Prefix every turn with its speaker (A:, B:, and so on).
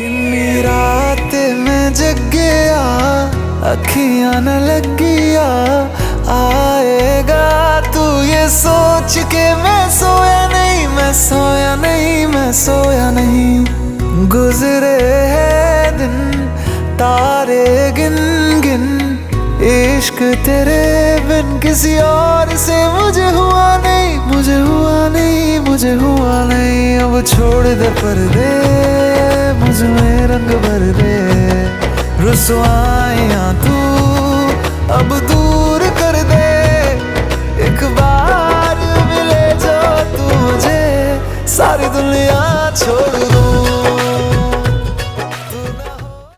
A: किन्नी रात में जग गया, अखियां न लग गया। आएगा तू ये सोच के मैं सोया नहीं, मैं सोया नहीं, मैं सोया नहीं। गुजरे हैं दिन तारे गिन गिन, इश्क तेरे बिन किसी और से मुझे हुआ नहीं, मुझे हुआ नहीं, मुझे हुआ नहीं। अब छोड़ दे पर्दे, मुझ में रंग भर दे। रुसवाइयां तू अब दूर कर दे। एक बार मिले जो तू मुझे, सारी दुनिया छोड़